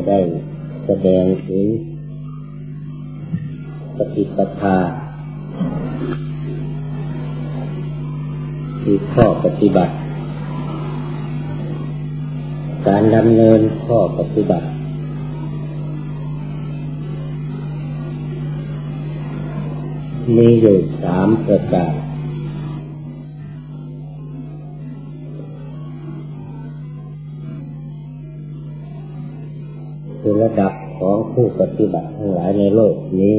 ได้แสดงถึงปฏิปทาคือข้อปฏิบัติการดำเนินข้อปฏิบัติมีอยู่3ประการคือระดับของผู้ปฏิบัติทั้งหลายในโลกนี้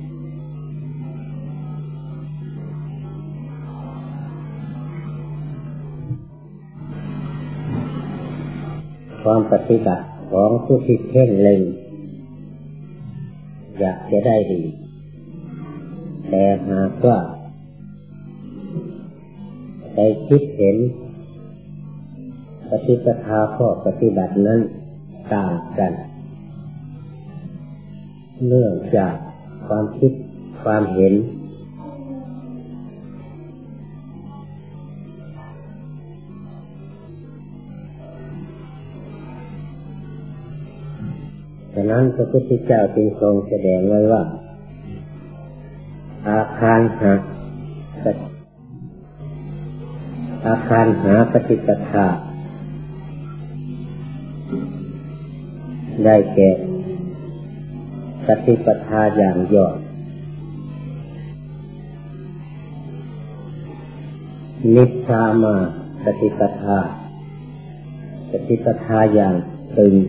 ความปฏิบัติของผู้ที่เพ่งเล็งอยากจะได้ดีแต่หากว่าได้คิดเห็นปฏิปทาข้อปฏิบัตินั้นต่างกันเนื่องจากความคิดความเห็นฉะนั้นพระพุทธเจ้าจึงทรงแสดงไว้ว่าอาคารหาปฏิปทาได้แก่ปฏิปทาอย่างย่อนิพพามาปฏิปทาอย่างตึง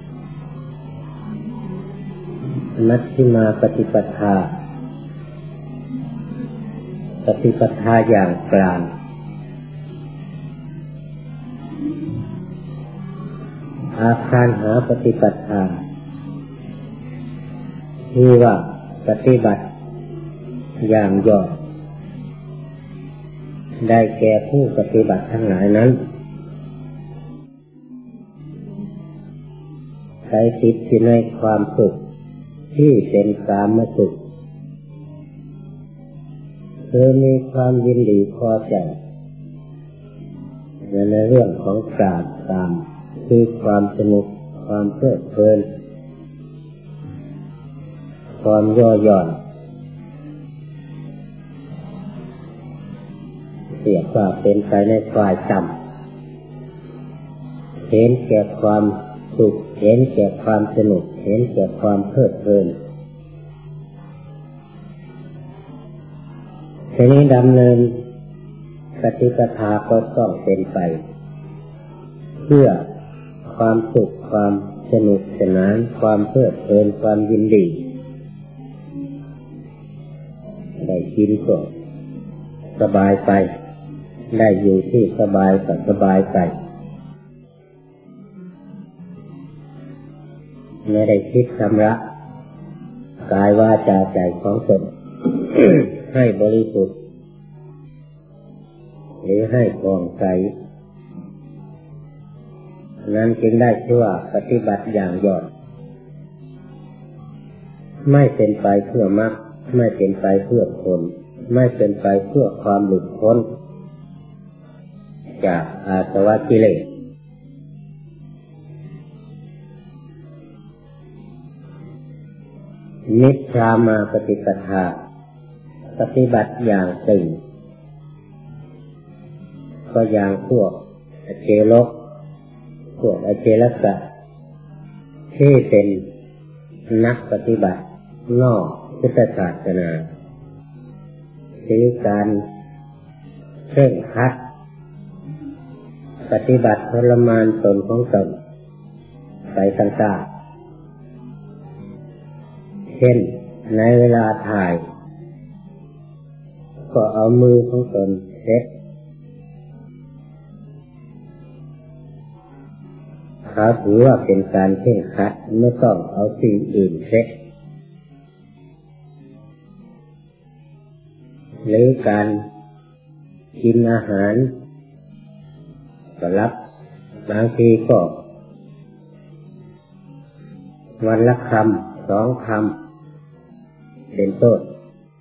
มัชฌิมาปฏิปทาอย่างกลางอาคารหาปฏิปทาที่ว่าปฏิบัติอย่างย่อได้แก่ผู้ปฏิบัติทั้งหลายนั้นใช้ติดอยู่ในความสุขที่เป็นกามสุขคือมีความยินดีพอใจในเรื่องของกามคือความสนุกความเพลิดเพลินความย่อหย่อนเรียกว่าเป็นไปในฝ่ายต่ำเห็นแก่ความสุขเห็นแก่ความสนุกเห็นแก่ความเพลิดเพลินทีนี้ดำเนินปฏิปทาก็ต้องเป็นไปเพื่อความสุขความสนุกสนานความเพลิดเพลินความยินดีได้กินก็สบายไปได้อยู่ที่สบายก็สบายไปไม่ได้คิดชำระกายวาจาใจของตน ให้บริสุทธิ์หรือให้ผ่องใสนั้นจึงได้ชื่อว่าปฏิบัติอย่างย่อไม่เป็นไปเพื่อมรรคไม่เป็นไปเพื่อผลไม่เป็นไปเพื่อความหลุดพ้นจากอาสวะกิเลสนิพพามาปฏิปทาปฏิบัติอย่างตึงก็อย่างพวกอเจโลกพวกอเจลกะที่เป็นนักปฏิบัตินอกพุทธศาสนาคือการเคร่งครัดปฏิบัติทรมานตนของตนไปต่างๆเช่นในเวลาถ่ายก็เอามือของตนเช็ดเขาถือว่าเป็นการเคร่งครัดไม่ต้องเอาสิ่งอื่นเช็ดหรือการกินอาหารก็รับบางทีก็วันละคำ2 คำเป็นต้น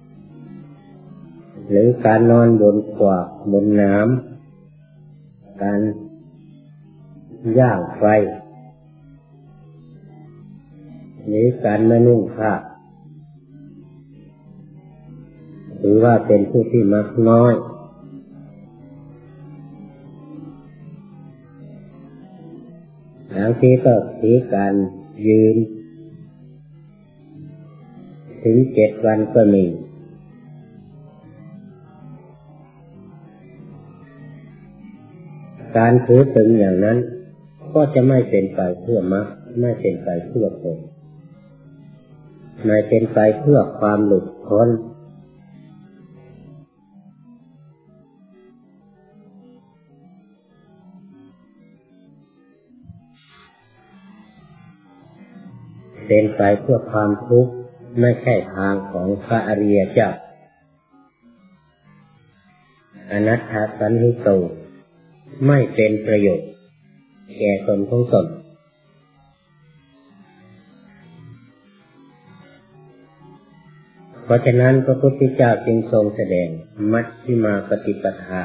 หรือการนอนบนกวาดบนน้ำการย่างไฟหรือการไม่นุ่งผ้าถือว่าเป็นผู้ที่มักน้อยบางทีก็ถือการยืนถึง7 วันก็มีการถือถึงอย่างนั้นก็จะไม่เป็นไปเพื่อมรรคไม่เป็นไปเพื่อผลไม่เป็นไปเพื่อความหลุดพ้นเป็นไปเพื่อความทุกข์ไม่ใช่ทางของพระอริยเจ้าอนัตถสันหิโตไม่เป็นประโยชน์แก่ตนของตนเพราะฉะนั้นพระพุทธเจ้าจึงทรงแสดงมัชฌิมาปฏิปทา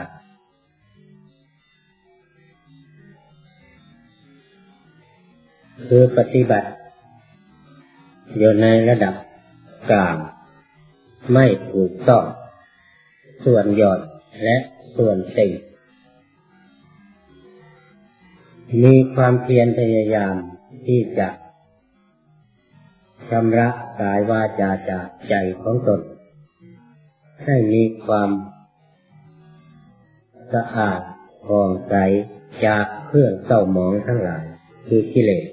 คือปฏิบัติอยู่ในระดับกลางไม่ถูกต้องส่วนหย่อนและส่วนติ่งมีความเพียรพยายามที่จะชำระกายวาจาจากใจของตนให้มีความสะอาดผ่องใสจากเครื่องเศร้าหมองทั้งหลายคือกิเลส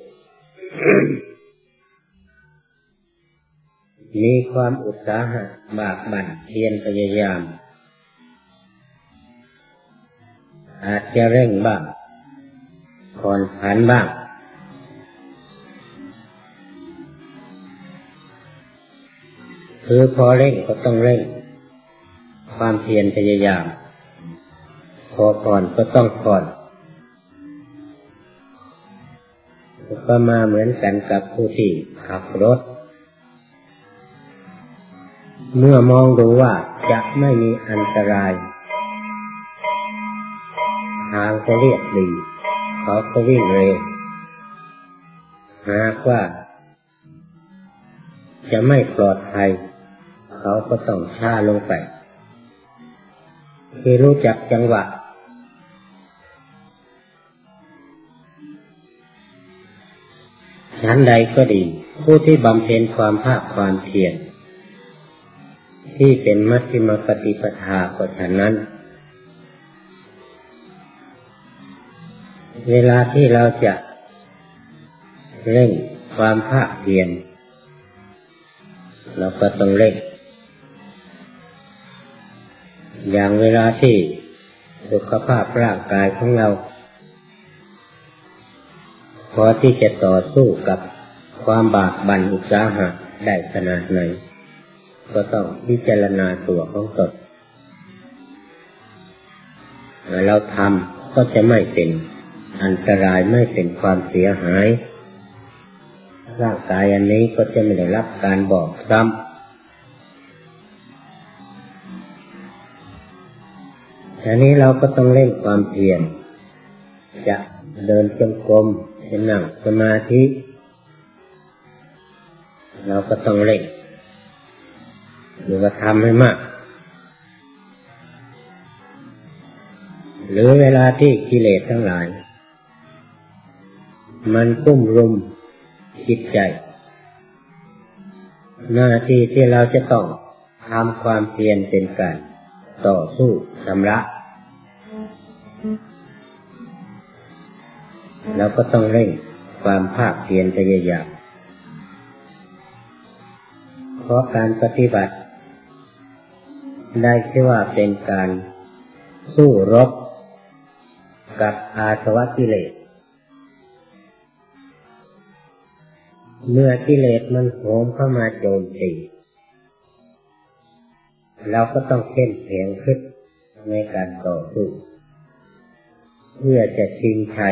มีความอุตสาหะบากบั่นเพียรพยายามอาจจะเร่งบ้างผ่อนผันบ้างคือพอเร่งก็ต้องเร่งความเพียรพยายามพอผ่อนก็ต้องผ่อนก็มาเหมือนกันกับผู้ที่ขับรถเมื่อมองดูว่าจะไม่มีอันตรายทางก็เรียบดีเขาก็วิ่งเร็วหากว่าจะไม่ปลอดภัยเขาก็ต้องช้าลงไปคือรู้จักจังหวะชั้นใดก็ดีผู้ที่บำเพ็ญความภาคความเพียรที่เป็นมัชฌิมปฏิปทาก็ฉะนั้นเวลาที่เราจะเร่งความภาคเพียรเราก็ต้องเร่งอย่างเวลาที่สุขภาพร่างกายของเราพอที่จะต่อสู้กับความบากบั่นอุตสาหะได้ขนาดไหนก็ต้องพิจารณาตัวของตนเราทำก็จะไม่เป็นอันตรายไม่เป็นความเสียหายร่างกายอันนี้ก็จะไม่ได้รับการบอบช้ำทีนี้เราก็ต้องเร่งความเพียรจะเดินจงกรมจะนั่งสมาธิเราก็ต้องเร่งหรือว่าทำให้มากหรือเวลาที่กิเลสทั้งหลายมันกุ้มรุมจิตใจหน้าที่ที่เราจะต้องทำความเพียรเป็นการต่อสู้ชำระเราก็ต้องเร่งความภาคเพียรพยายามเพราะการปฏิบัติได้ชื่อว่าเป็นการสู้รบกับอาสวะกิเลสเมื่อกิเลสมันโหมเข้ามาโจมตีเราก็ต้องเข้มแข็งขึ้นในการต่อสู้เพื่อจะชิงชัย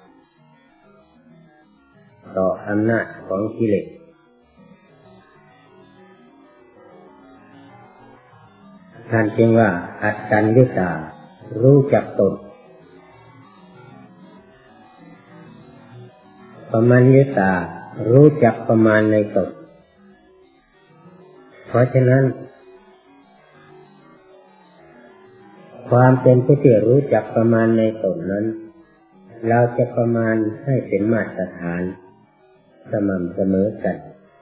ต่ออำนาจของกิเลสท่านจึงว่าอัตตัญญุตารู้จักตนปมัญญุตารู้จักประมาณในตนเพราะฉะนั้นความเป็นผู้ที่รู้จักประมาณในตนนั้นเราจะประมาณให้เป็นมาตรฐานสม่ำเสมอกัน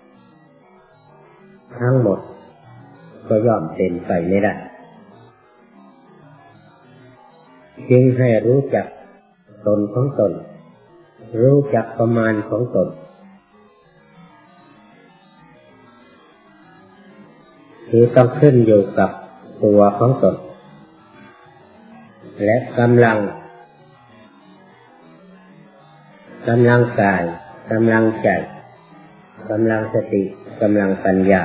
ทั้งหมดก็ย่อมเป็นไปไม่ได้จึงให้รู้จักตนของตนรู้จักประมาณของตนคือต้องขึ้นอยู่กับตัวของตนและกำลังกายกำลังใจกำลังสติกำลังปัญญา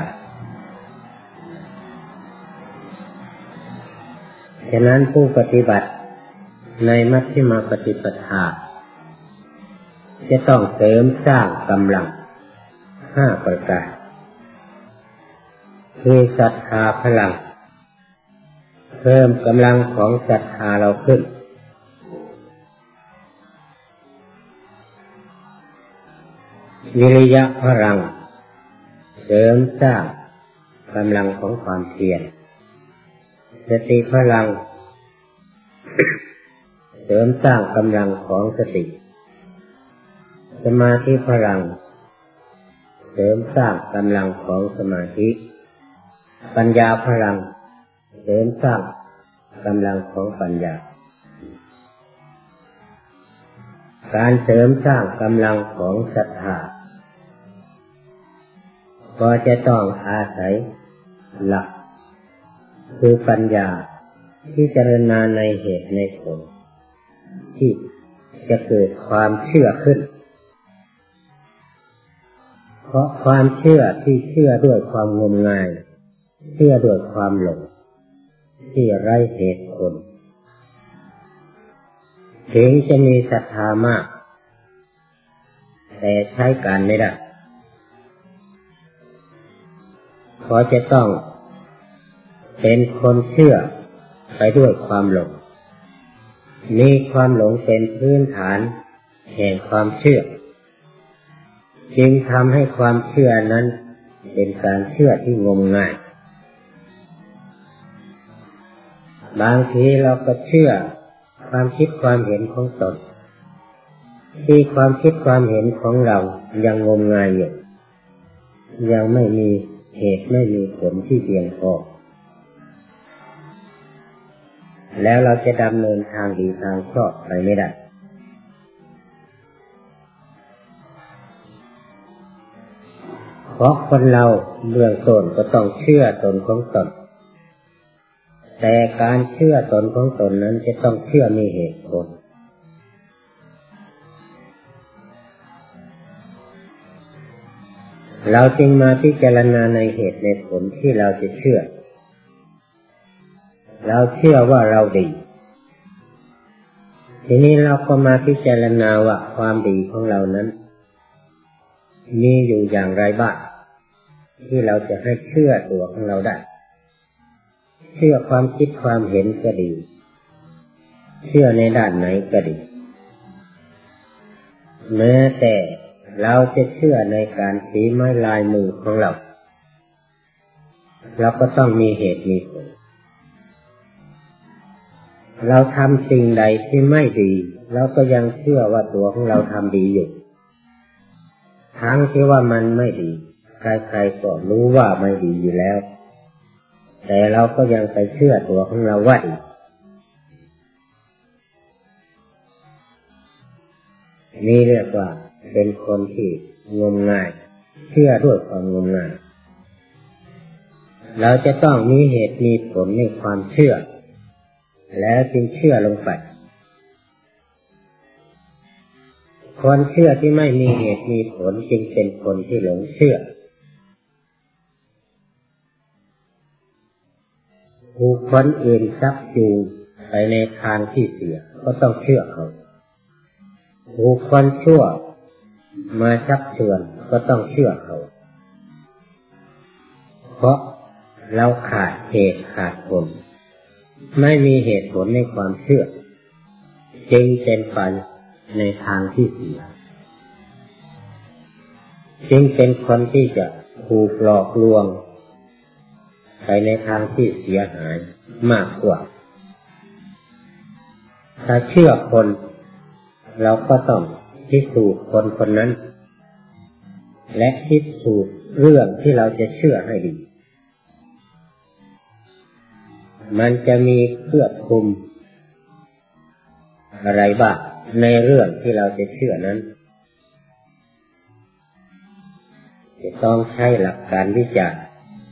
ฉะนั้นผู้ปฏิบัติในมัชฌิมาปฏิปทาจะต้องเสริมสร้างกำลัง5ประการคือศรัทธาพลังเพิ่มกำลังของศรัทธาเราขึ้นวิริยะพลังเสริมสร้างกำลังของความเพียรสติพลังเสริมสร้างกำลังของสติสมาธิพลังเสริมสร้างกำลังของสมาธิปัญญาพลังเสริมสร้างกำลังของปัญญาการเสริมสร้างกำลังของศรัทธาก็จะต้องอาศัยหลักคือปัญญาพิจารณาในเหตุในผลที่จะเกิดความเชื่อขึ้นเพราะความเชื่อที่เชื่อด้วยความงมงายเชื่อด้วยความหลงที่ไร้เหตุผลถึงจะมีศรัทธามากแต่ใช้การไม่ได้เพราะจะต้องเป็นคนเชื่อไปด้วยความหลงมีความหลงเป็นพื้นฐานแห่งความเชื่อจึงทำให้ความเชื่อนั้นเป็นการเชื่อที่งมงายบางทีเราก็เชื่อความคิดความเห็นของตนที่ความคิดความเห็นของเรายังงมงายอยู่ยังไม่มีเหตุไม่มีผลที่เพียงพอแล้วเราจะดำเนินทางดีทางชอบไปไม่ได้เพราะคนเราเบื้องต้นก็ต้องเชื่อตนของตนแต่การเชื่อตนของตนนั้นจะต้องเชื่อมีเหตุผลเราจึงมาพิจารณาในเหตุในผลที่เราจะเชื่อเราเชื่อว่าเราดีทีนี้เราก็มาพิจารณาว่าความดีของเรานั้นมีอยู่อย่างไรบ้างที่เราจะให้เชื่อตัวของเราได้เชื่อความคิดความเห็นก็ดีเชื่อในด้านไหนก็ดีแม้แต่เราจะเชื่อในการฝีไม้ลายมือของเราเราก็ต้องมีเหตุมีผลเราทำสิ่งใดที่ไม่ดีเราก็ยังเชื่อว่าตัวของเราทำดีอยู่ทั้งที่ว่ามันไม่ดีใครๆก็รู้ว่าไม่ดีอยู่แล้วแต่เราก็ยังไปเชื่อตัวของเราว่าดีนี่เรียกว่าเป็นคนที่งมงายเชื่อด้วยความงมงายเราจะต้องมีเหตุมีผลในความเชื่อแล้วจึงเชื่อลงไปคนเชื่อที่ไม่มีเหตุมีผลจึงเป็นคนที่หลงเชื่อถูกคนอื่นชักจูงไปในทางที่เสียก็ต้องเชื่อเขาถูกคนชั่วมาชักชวนก็ต้องเชื่อเขาเพราะเราขาดเหตุขาดผลไม่มีเหตุผลในความเชื่อจึงเป็นไปในทางที่เสียจึงเป็นคนที่จะถูกหลอกลวงไปในทางที่เสียหายมากกว่าถ้าเชื่อคนเราก็ต้องพิสูจน์คนคนนั้นและพิสูจน์เรื่องที่เราจะเชื่อให้ดีมันจะมีเครือบคลุมอะไรบ้างในเรื่องที่เราจะเชื่อนั้นจะต้องใช้หลักการวิจารณ์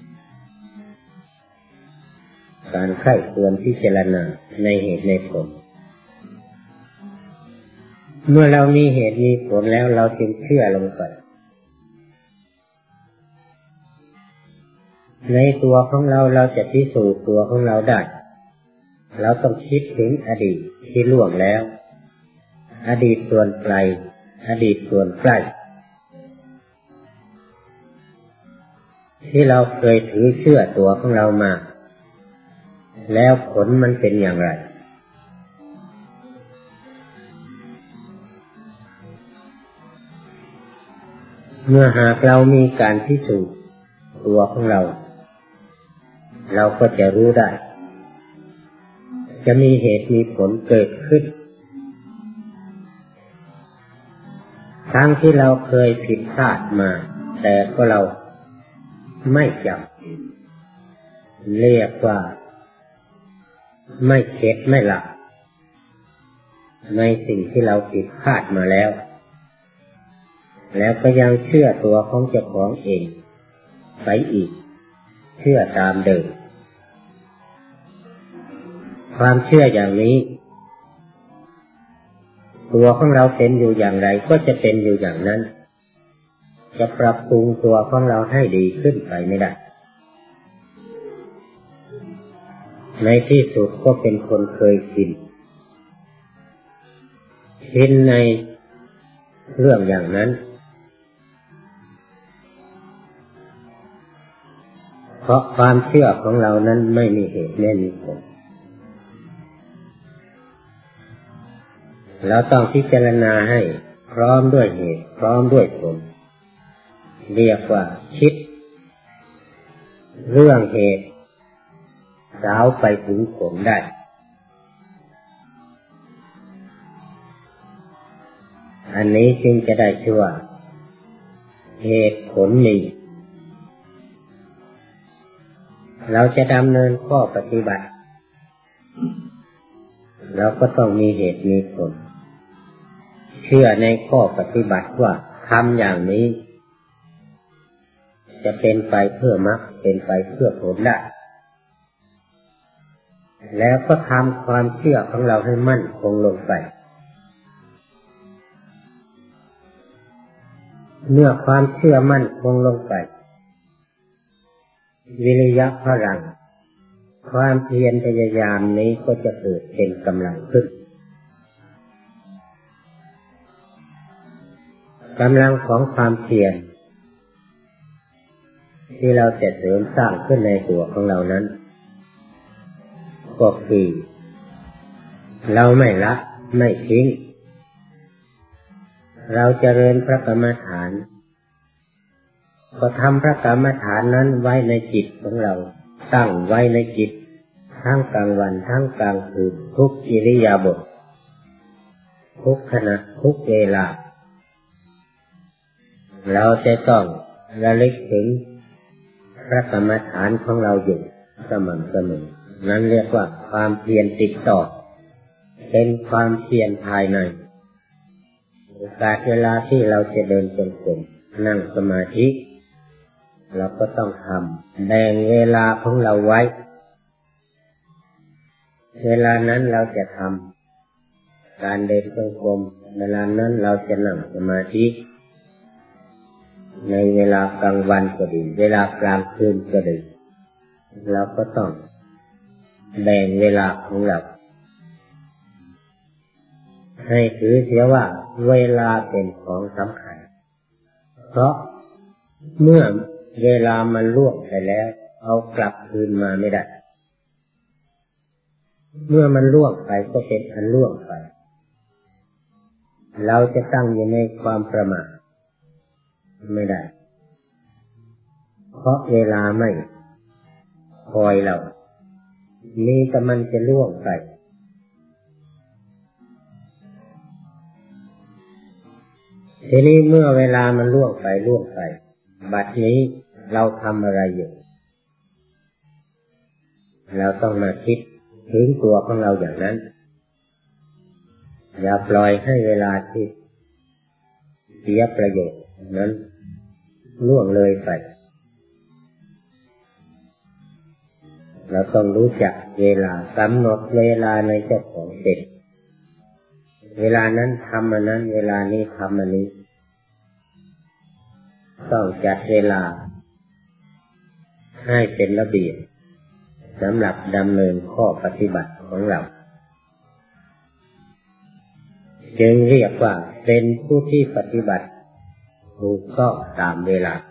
การใคร่ครวญพิจารณาในเหตุในผลเมื่อเรามีเหตุมีผลแล้วเราจึงเชื่อลงไปในตัวของเราเราจะพิสูจน์ตัวของเราได้เราต้องคิดถึงอดีตที่ล่วงแล้วอดีตส่วนไกลอดีตส่วนใกล้ที่เราเคยถือเชื่อตัวของเรามาแล้วผลมันเป็นอย่างไรเมื่อหากเรามีการพิสูจน์ตัวของเราเราก็จะรู้ได้จะมีเหตุมีผลเกิดขึ้นทั้งที่เราเคยผิดพลาดมาแต่ก็เราไม่จำเรียกว่าไม่เข็ดไม่หลับในสิ่งที่เราผิดพลาดมาแล้วก็ยังเชื่อตัวของเจ้าของเองไปอีกเชื่อตามเดิมความเชื่ออย่างนี้ตัวของเราเป็นอยู่อย่างไรก็จะเป็นอยู่อย่างนั้นจะปรับปรุงตัวของเราให้ดีขึ้นไปไม่ได้ในที่สุดก็เป็นคนเคยชินในเรื่องอย่างนั้นเพราะความเชื่อของเรานั้นไม่มีเหตุไม่มีผลเราต้องพิจารณาให้พร้อมด้วยเหตุพร้อมด้วยผลเรียกว่าคิดเรื่องเหตุสาวไปถึงผลได้อันนี้จึงจะได้ชื่อว่าเหตุผลมีเราจะดำเนินข้อปฏิบัติเราก็ต้องมีเหตุมีผลเชื่อในข้อปฏิบัติว่าทำอย่างนี้จะเป็นไปเพื่อมรรคเป็นไปเพื่อผลได้แล้วก็ทำความเชื่อของเราให้มั่นคงลงไปเมื่อความเชื่อมั่นคงลงไปวิริยะพลังความเพียรพยายามนี้ก็จะเกิดเป็นกำลังขึ้นกำลังของความเพียรที่เราจะเสริมสร้างขึ้นในตัวของเรานั้นก็คือเราไม่ละไม่ทิ้งเราเจริญพระกรรมฐานก็ทำพระกรรมฐานนั้นไว้ในจิตของเราตั้งไว้ในจิตทั้งกลางวันทั้งกลางคืนทุกอิริยาบถทุกขณะทุกเวลาเราจะต้องระลึกถึงพระกรรมฐานของเราอยู่สม่ำเสมอนั้นเรียกว่าความเพียรติดต่อเป็นความเพียรภายในโอกาสเวลาที่เราจะเดินจงกรมนั่งสมาธิเราก็ต้องทำแบ่งเวลาของเราไว้เวลานั้นเราจะทำการเดินจงกรมเวลานั้นเราจะนั่งสมาธิในเวลากลางวันก็ดีเวลากลางคืนก็ดีเราก็ต้องแบ่งเวลาของเราให้ถือเสียว่าเวลาเป็นของสำคัญเพราะเมื่อเวลามันล่วงไปแล้วเอากลับคืนมาไม่ได้เมื่อมันล่วงไปก็เป็นอันล่วงไปเราจะตั้งอยู่ในความประมาทไม่ได้เพราะเวลาไม่คอยเรานี่แต่มันจะล่วงไปทีนี้เมื่อเวลามันล่วงไปบัดนี้เราทำอะไรอยู่เราต้องมาคิดถึงตัวของเราอย่างนั้นอย่าปล่อยให้เวลาที่เสียประโยชน์นั้นล่วงเลยไปเราต้องรู้จักเวลากำหนดเวลาในเจ้าของเด็กเวลานั้นทำอันนั้นเวลานี้ทำอันนี้ต้องจัดเวลาให้เป็นระเบียบสำหรับดำเนินข้อปฏิบัติของเราจึงเรียกว่าเป็นผู้ที่ปฏิบัติถูกต้องตามเวลา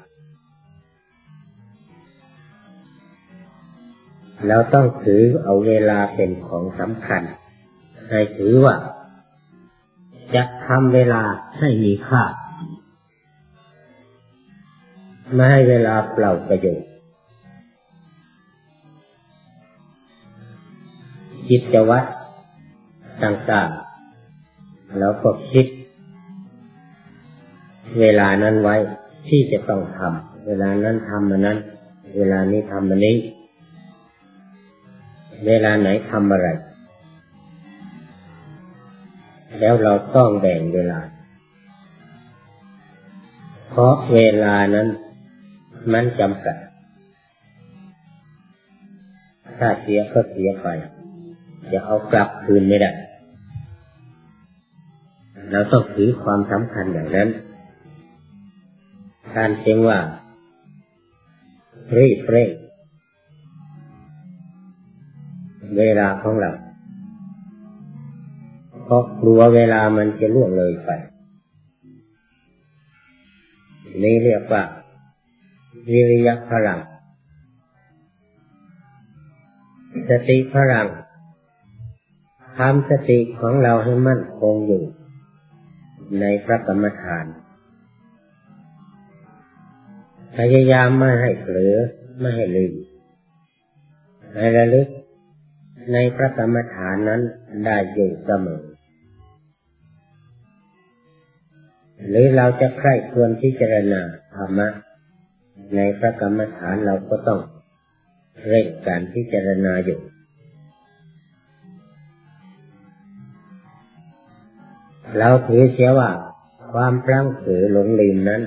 เราต้องถือเอาเวลาเป็นของสำคัญให้ถือว่าจะทำเวลาให้มีค่าไม่ให้เวลาเปล่าประโยชน์กิจวัตรต่างๆแล้วก็คิดเวลานั้นไว้ที่จะต้องทำเวลานั้นทำอันนั้นเวลานี้ทำอันนี้เวลาไหนทำอะไรแล้วเราต้องแบ่งเวลาเพราะเวลานั้นมันจำกัดถ้าเสียก็เสียไปจะเอากลับคืนไม่ได้เราต้องถือความสำคัญอย่างนั้นการเชื่อว่ารีบเร่งเวลาของเราเพราะกลัวเวลามันจะล่วงเลยไปนี่เรียกว่าวิริยะพลังสติพลังทำสติของเราให้มั่นคงอยู่ในพระกรรมฐานพยายามไม่ให้เผลอไม่ให้ลืมให้ระลึกในพระกรรมฐานนั้นได้อยู่เสมอหรือเราจะใคร่ควรพิจารณาธรรมะในพระกรรมฐานเราก็ต้องเร่งการพิจารณาอยู่เราถือเสียว่าความพลั้งเผลอหลงลืมนั้น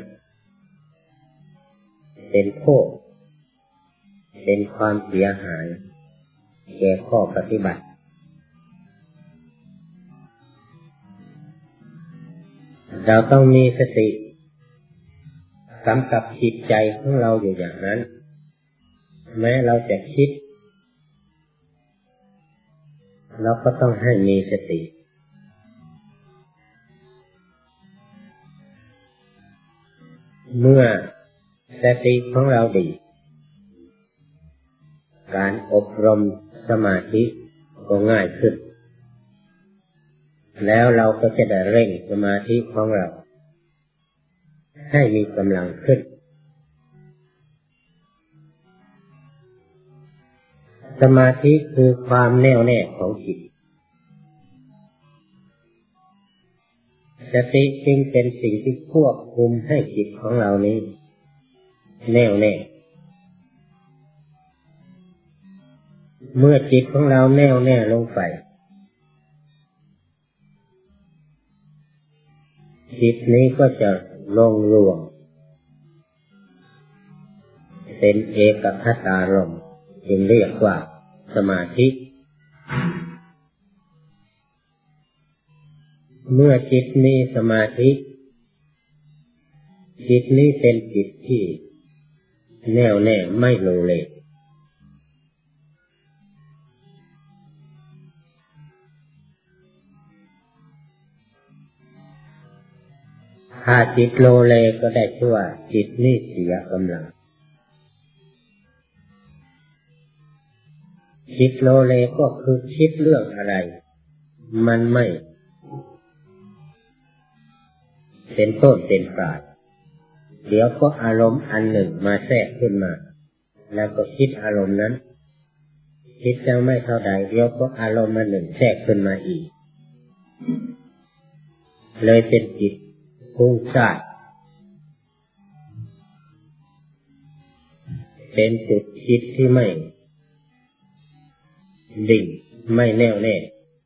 เป็นโทษเป็นความเสียหายแก่ข้อปฏิบัติเราต้องมีสติกำกับจิตใจของเราอยู่อย่างนั้นแม้เราจะคิดเราก็ต้องให้มีสติเมื่อสติของเราดีการอบรมสมาธิก็ง่ายขึ้นแล้วเราก็จะได้เร่งสมาธิของเราให้มีกำลังขึ้นสมาธิคือความแน่วแน่ของจิตสติจึงเป็นสิ่งที่ควบคุมให้จิตของเรานี้แน่วแน่เมื่อจิตของเราแน่วแน่ลงไปจิตนี้ก็จะลงรวมเป็นเอกคตารมณ์จึงเรียกว่าสมาธิเมื่อจิตมีสมาธิจิตนี้เป็นจิตที่แน่วแน่ไม่โลเลถ้าจิตโลเลก็ได้ชื่อว่าจิตนี้เสียกำลังจิตโลเลก็คือคิดเรื่องอะไรมันไม่เป็นต้นเป็นปลายเดี๋ยวก็อารมณ์อันหนึ่งมาแทรกขึ้นมาแล้วก็คิดอารมณ์นั้นคิดยังไม่เท่าใดเดี๋ยวก็อารมณ์อันหนึ่งแทรกขึ้นมาอีกเลยเป็นจิตฟุ้งซ่านเป็นจุดคิดที่ไม่ดิ่งไม่แน่วแน่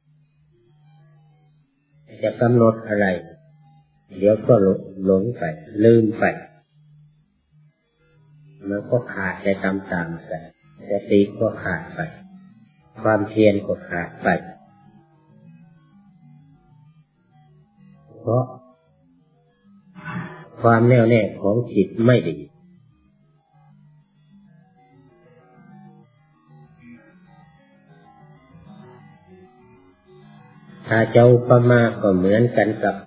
จะกำหนดอะไรเดี๋ยวก็หลงไปลืมไปมันก็ขาดไปตามๆกันสติก็ขาดไปความเพียรก็ขาดไปเพราะความแน่วแน่ของจิตไม่ดีถ้าจะอุปมาก็เหมือนกันกับ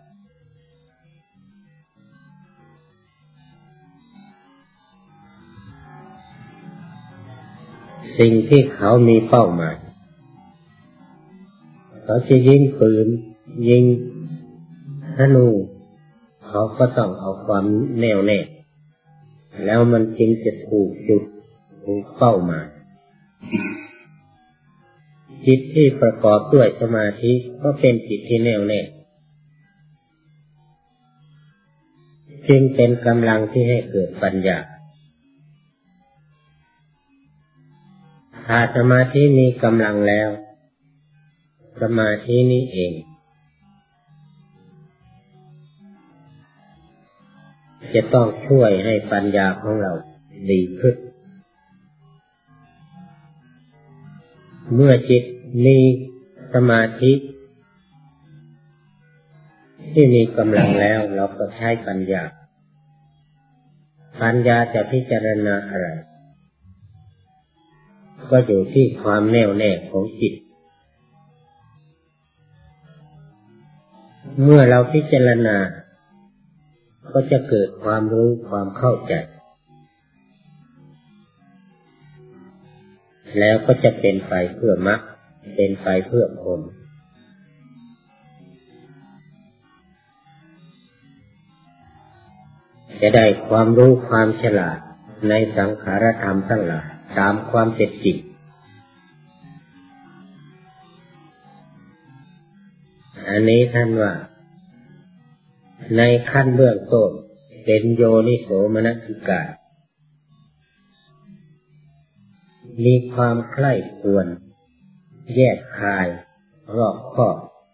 สิ่งที่เขามีเป้าหมายเขาจะยิงปืนยิงธนูเขาก็ต้องเอาความแน่วแน่แล้วมันจึงจะถูกจุดถูกเป้าหมายจิตที่ประกอบด้วยสมาธิก็เป็นจิตที่แน่วแน่จึงเป็นกำลังที่ให้เกิดปัญญาถ้าสมาธิมีกำลังแล้วสมาธินี้เองจะต้องช่วยให้ปัญญาของเราดีขึ้นเมื่อจิตมีสมาธิที่มีกำลังแล้วเราก็ใช้ปัญญาจะพิจารณาอะไรก็อยู่ที่ความแน่วแน่ของจิตเมื่อเราพิจารณาก็จะเกิดความรู้ความเข้าใจแล้วก็จะเป็นไปเพื่อมรรคเป็นไปเพื่อผลจะได้ความรู้ความฉลาดในสังขารธรรมทั้งหลายตามความเป็นจริงอันนี้ท่านว่าในขั้นเบื้องต้นเป็นโยนิโสมนสิการมีความใคร่ควรแยกคายรอบคอบ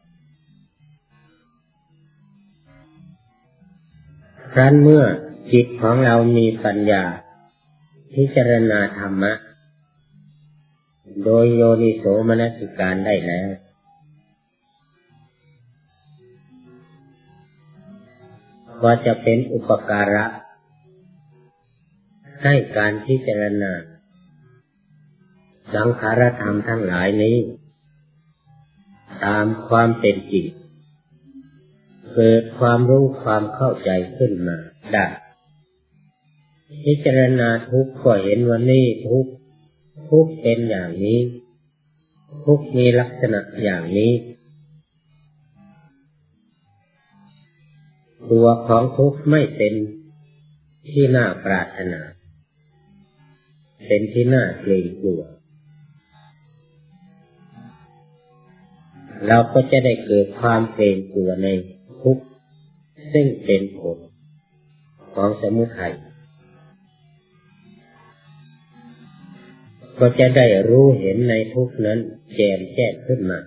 ครั้นเมื่อจิตของเรามีปัญญาพิจารณาธรรมะโดยโยนิโสมนสิการได้แล้วก็จะเป็นอุปการะให้การพิจารณาสังขารธรรมทั้งหลายนี้ตามความเป็นจริงเกิดความรู้ความเข้าใจขึ้นมาได้พิจารณาทุกข์ก็เห็นว่านี่ทุกข์เป็นอย่างนี้ทุกข์มีลักษณะอย่างนี้ตัวของทุกข์ไม่เป็นที่น่าปรารถนาเป็นที่น่าเกรงกลัวเราก็จะได้เกิดความเกรงกลัวในทุกข์ซึ่งเป็นผลของสมุทัยก็จะได้รู้เห็นในทุกข์นั้นแจ่มแจ้งขึ้นมา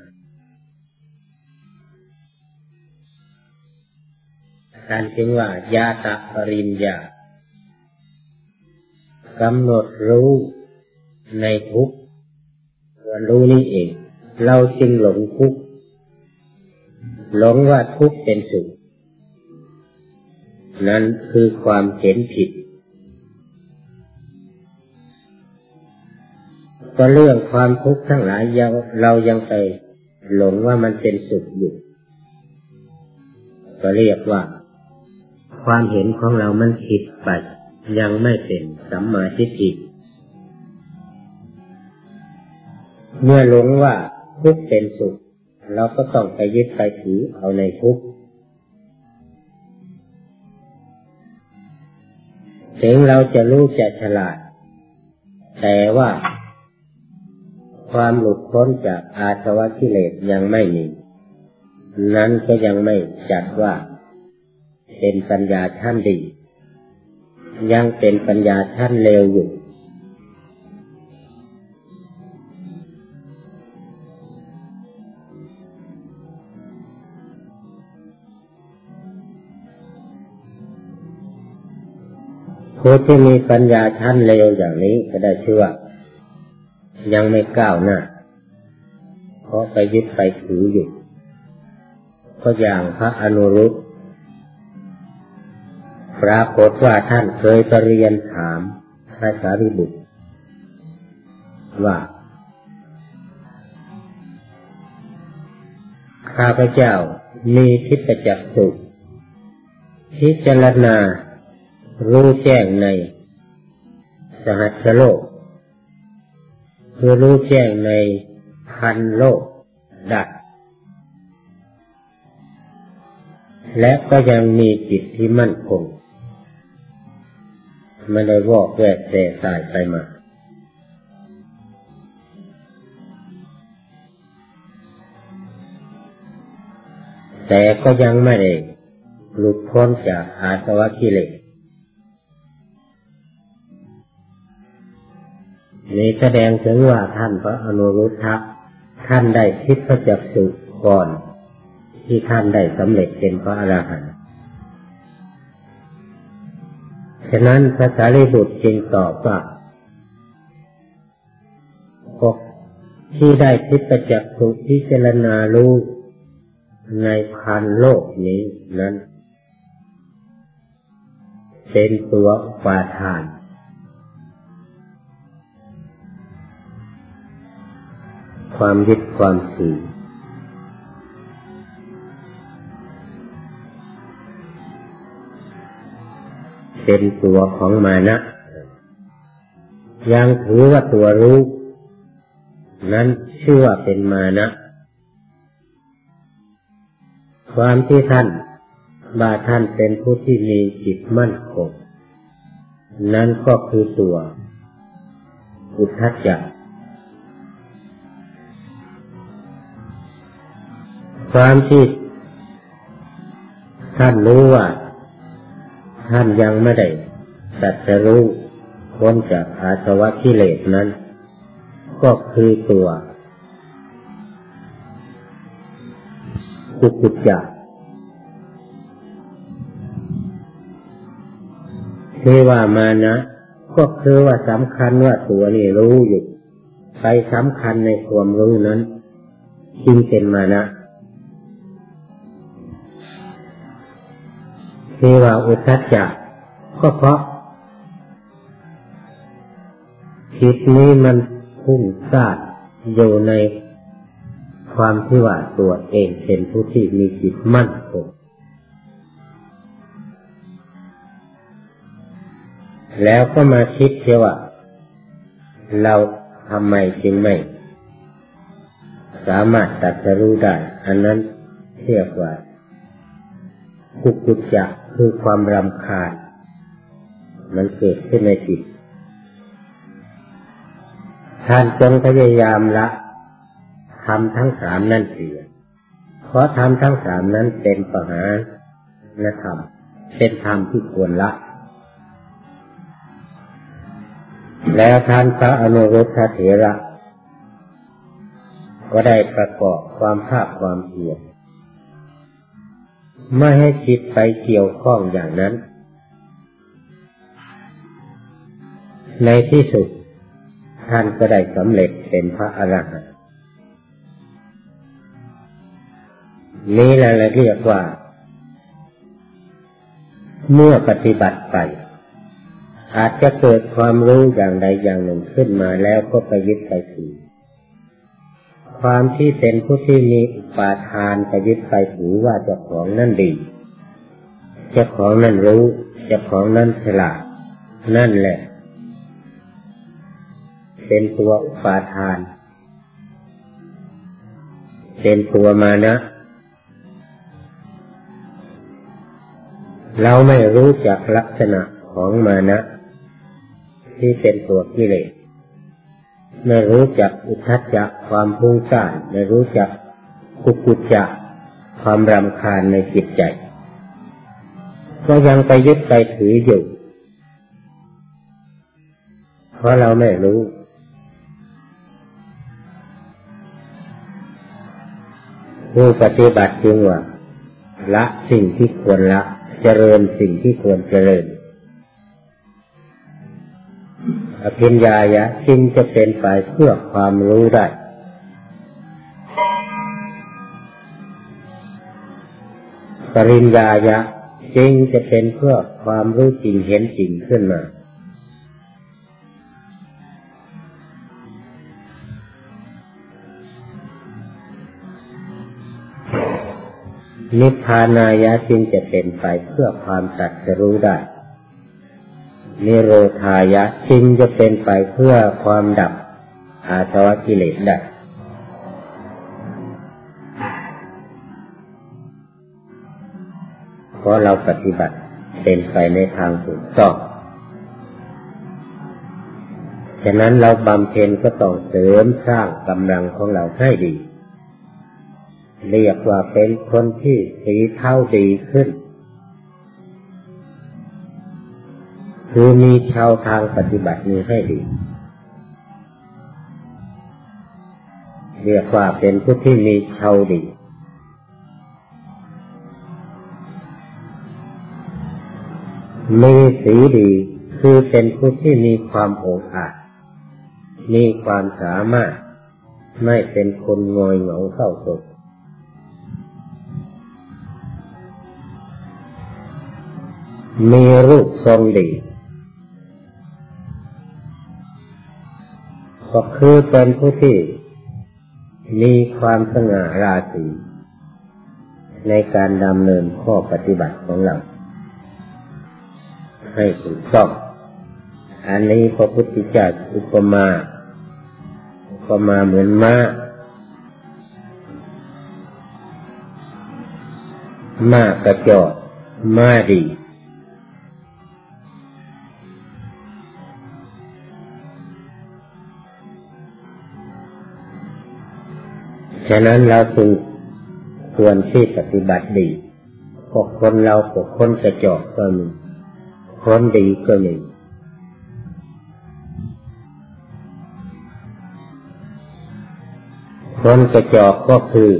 ท่านจึงว่ายาตะปริญญากำหนดรู้ในทุกข์รู้นี่เองเราจึงหลงทุกข์หลงว่าทุกข์เป็นสุขนั่นคือความเห็นผิดก็เรื่องความทุกข์ทั้งหลายเรายังไปหลงว่ามันเป็นสุขอยู่ก็เรียกว่าความเห็นของเรามันผิดไปยังไม่เป็นสัมมาทิฏฐิเมื่อหลงว่าทุกข์เป็นสุขเราก็ต้องไปยึดไปถือเอาในทุกข์ถึงเราจะรู้จะฉลาดแต่ว่าความหลุดพ้นจากอาสวะกิเลสยังไม่มีนั้นก็ยังไม่จัดว่าเป็นปัญญาชั้นดียังเป็นปัญญาชั้นเลวอยู่ผู้ที่มีปัญญาชั้นเลวอย่างนี้ก็ได้ชื่อว่ายังไม่ก้าวหน้าเพราะไปยึดไปถืออยู่ก็อย่างพระอนุรุตปรากฏว่าท่านเคยไปเรียนถามพระสารีบุตรว่าข้าพเจ้ามีทิพจักษุพิจารณารู้แจ้งในสหัสโลกคือรู้แจ้งในพันโลกได้และก็ยังมีจิตที่มั่นคงไม่ได้วอกแวกแสสายไปมาแต่ก็ยังไม่ได้หลุดพ้นจากอาสวะกิเลสนี้แสดงถึงว่าท่านพระอนุรุทธะท่านได้ทิพจักษุก่อนที่ท่านได้สำเร็จเป็นพระอรหันต์ฉะนั้นพระสารีบุตรจึงตอบว่าพวกที่ได้ทิพจักษุพิจารณารู้ในพันโลกนี้นั้นเป็นตัวอุปาทานความยึดความถือเป็นตัวของมานะยังถือว่าตัวรู้นั้นชื่อว่าเป็นมานะความที่ท่านเป็นผู้ที่มีจิตมั่นคงนั้นก็คือตัวอุทธัจจะความที่ท่านรู้ว่าท่านยังไม่ได้ตรัสรู้พ้นจากอาสวะกิเลสนั้นก็คือตัวกุกุจจะที่ว่ามานะก็คือว่าสำคัญว่าตัวนี้รู้อยู่ไปสำคัญในความรู้นั้นจึงเป็นมานะที่ว่าอุทธัจจะก็เพราะจิตนี้มันพุ่งซ่านอยู่ในความที่ว่าตัวเองเป็นผู้ที่มีจิตมั่นคงแล้วก็มาคิดว่าเราทำไมจึงไม่สามารถตรัสรู้ได้อันนั้นเรียกว่ากุกุจจะคือความรำคาญมันเกิดขึ้นในจิตท่านจงพยายามละธรรมทั้งสามนั่นเสียเพราะธรรมทั้งสามนั้นเป็นปหานธรรมเป็นธรรมที่ควรละแล้วท่านพระอนุรุทธเถระก็ได้ประกอบความภาคความเพียรไม่ให้จิตไปเกี่ยวข้องอย่างนั้นในที่สุดท่านก็ได้สำเร็จเป็นพระอรหันต์นี้แหละเรียกว่าเมื่อปฏิบัติไปอาจจะเกิดความรู้อย่างใดอย่างหนึ่งขึ้นมาแล้วก็ไปยึดไปถือความที่เป็นผู้ที่มีอุปาทานไปยึดไปถือว่าเจ้าของนั่นดีเจ้าของนั่นรู้เจ้าของนั่นฉลาดนั่นแหละเป็นตัวอุปาทานเป็นตัวมานะเราไม่รู้จักลักษณะขของมานะที่เป็นตัวกิเลสไม่รู้จักอุทธัจจะความฟุ้งซ่านไม่รู้จักกุกุจจะความรำคาญในจิตใจก็ยังไปยึดไปถืออยู่เพราะเราไม่รู้ผู้ปฏิบัติจึงว่าละสิ่งที่ควรละเจริญสิ่งที่ควรเจริญอภิญญายะจึงจะเป็นไปเพื่อความรู้ได้ปริญญายะจึงจะเป็นเพื่อความรู้จริงเห็นจริงขึ้นมานิพพานายะจึงจะเป็นไปเพื่อความตรัสรู้ได้นิโรธายะจึงจะเป็นไปเพื่อความดับอาสวะกิเลสได้เพราะเราปฏิบัติเป็นไปในทางถูกต้องฉะนั้นเราบำเพ็ญก็ต้องเสริมสร้างกำลังของเราให้ดีเรียกว่าเป็นคนที่สีเท่าดีขึ้นคือมีชาวทางปฏิบัตินี้ให้ดีเรียกว่าเป็นผู้ที่มีชาวดีมีสีดีคือเป็นผู้ที่มีความองอาจมีความสามารถไม่เป็นคนงอยเหงาเศร้าโศกมีรูปทรงดีก็คือเป็นผู้ที่มีความสง่าราศีในการดำเนินข้อปฏิบัติของเราให้ถูกต้องอันนี้พระพุทธเจ้าอุปมาเหมือนม้ากระจอกม้าดีฉะนั้นเราจึงควรที่ปฏิบัติดีพวกคนเราพวกคนกระจอกก็มีคนดีก็มีคนกระจอกก็คือ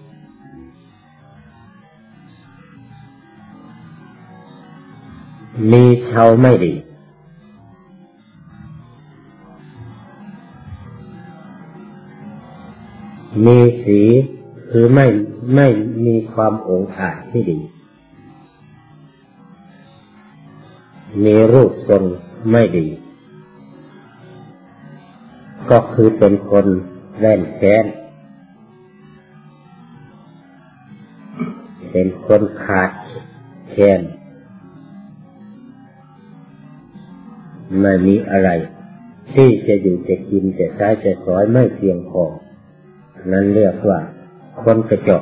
มีเชาไม่ดีมีสีคือไม่มีความองอาจที่ดีมีรูปทรงไม่ดีก็คือเป็นคนแร้นแค้นเป็นคนขาดแคลนไม่มีอะไรที่จะอยู่จะกินจะใช้จะสอยไม่เพียงพอนั้นเรียกว่าคนกระจอก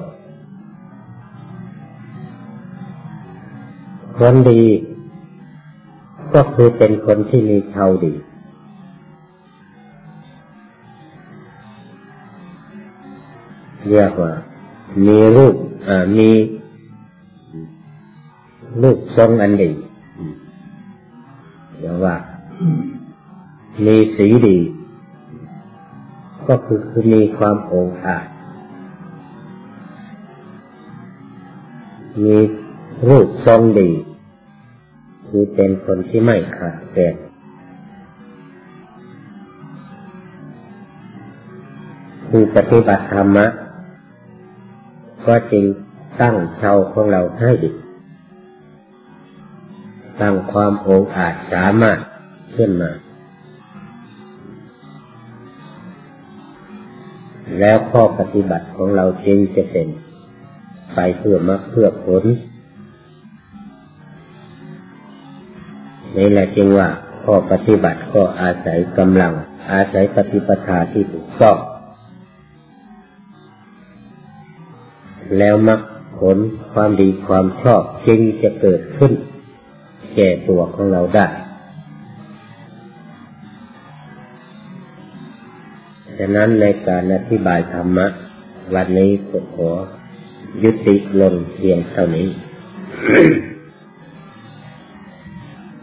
คนดีก็คือเป็นคนที่มีเชาดีเรียกว่ามีรูปทรงอันดีเรียกว่ามีสีดีก็คือมีความองอาจมีรูปทรงดีคือเป็นคนที่ไม่ขาดแคลนผู้ปฏิบัติธรรมะก็จึงตั้งเชาของเราให้ดีตั้งความองอาจสามารถขึ้นมาแล้วข้อปฏิบัติของเราจึงจะเป็นไปเพื่อมรรคเพื่อผลนี่แหละจึงว่าข้อปฏิบัติก็อาศัยกำลังอาศัยปฏิปทาที่ถูกต้องแล้วมรรคผลความดีความชอบจึงจะเกิดขึ้นแก่ตัวของเราได้ฉะนั้นในการอธิบายธรรมะวันนี้ขอยุติลงเพียงเท่านี้